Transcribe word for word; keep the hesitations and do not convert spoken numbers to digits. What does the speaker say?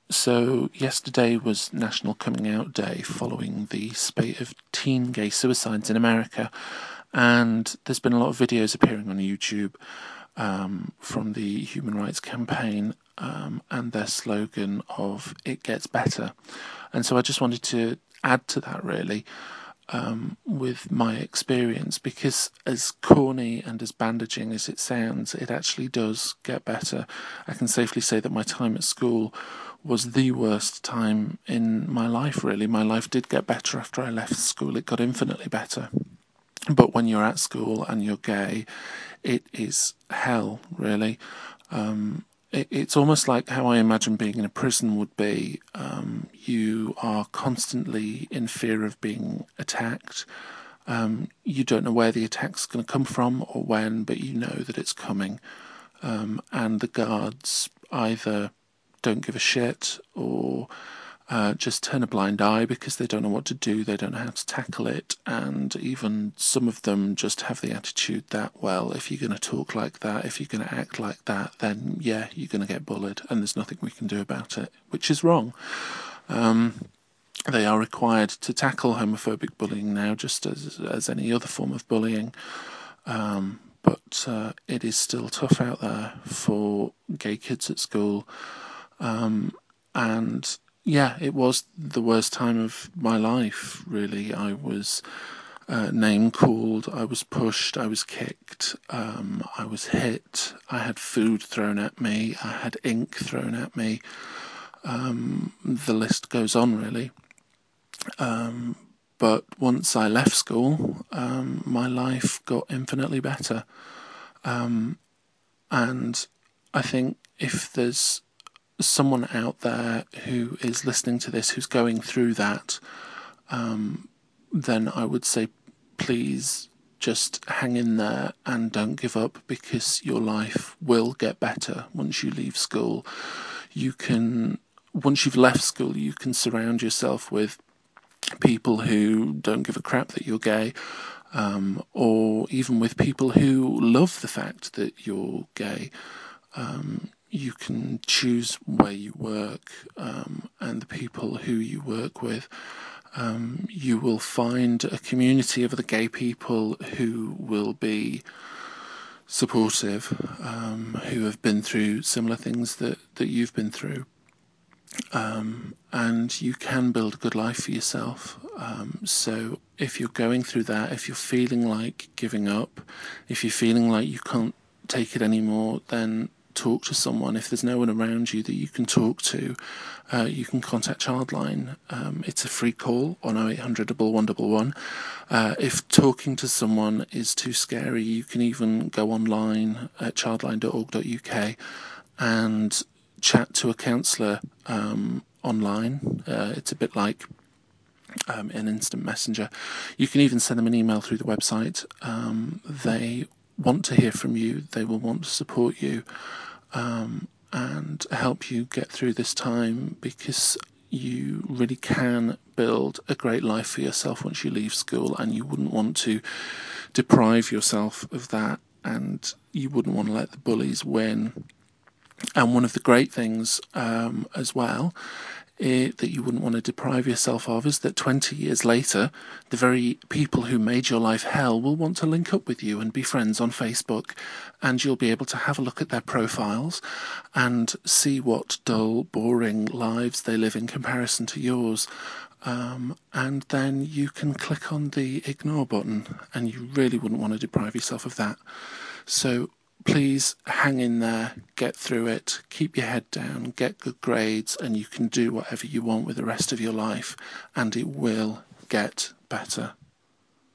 So yesterday was National Coming Out Day following the spate of teen gay suicides in America, and there's been a lot of videos appearing on YouTube um, from the Human Rights Campaign um, and their slogan of "It Gets Better." And so I just wanted to add to that really um, with my experience, because as corny and as bandaging as it sounds, it actually does get better. I can safely say that my time at school was the worst time in my life, really. My life did get better after I left school. It got infinitely better. But when you're at school and you're gay, it is hell, really. Um, it, it's almost like how I imagine being in a prison would be. Um, you are constantly in fear of being attacked. Um, you don't know where the attack's going to come from or when, but you know that it's coming. Um, and the guards either don't give a shit or uh, just turn a blind eye because they don't know what to do, they don't know how to tackle it, and even some of them just have the attitude that, well, if you're going to talk like that, if you're going to act like that, then yeah, you're going to get bullied and there's nothing we can do about it, which is wrong. Um, they are required to tackle homophobic bullying now just as, as any other form of bullying. Um, but uh, it is still tough out there for gay kids at school. Um, and yeah, it was the worst time of my life, really. I was uh, name called, I was pushed, I was kicked, um, I was hit, I had food thrown at me, I had ink thrown at me. Um, the list goes on, really. Um, but once I left school, um, my life got infinitely better. Um, and I think if there's someone out there who is listening to this who's going through that, um, then I would say please just hang in there and don't give up, because your life will get better once you leave school. You can, once you've left school, you can surround yourself with people who don't give a crap that you're gay, um, or even with people who love the fact that you're gay. Um, you can choose where you work um, and the people who you work with. Um, you will find a community of other gay people who will be supportive, um, who have been through similar things that, that you've been through. Um, and you can build a good life for yourself. Um, so if you're going through that, if you're feeling like giving up, if you're feeling like you can't take it anymore, then talk to someone. If there's no one around you that you can talk to, uh, you can contact Childline. Um, it's a free call on oh eight hundred, one one one one. Uh, if talking to someone is too scary, you can even go online at childline dot org dot U K and chat to a counsellor um, online. Uh, it's a bit like um, an instant messenger. You can even send them an email through the website. Um, they want to hear from you. They will want to support you um, and help you get through this time, because you really can build a great life for yourself once you leave school, and you wouldn't want to deprive yourself of that, and you wouldn't want to let the bullies win. And one of the great things um, as well eh, that you wouldn't want to deprive yourself of is that twenty years later, the very people who made your life hell will want to link up with you and be friends on Facebook, and you'll be able to have a look at their profiles and see what dull, boring lives they live in comparison to yours. Um, and then you can click on the ignore button, and you really wouldn't want to deprive yourself of that. So please hang in there, get through it, keep your head down, get good grades, and you can do whatever you want with the rest of your life, and it will get better.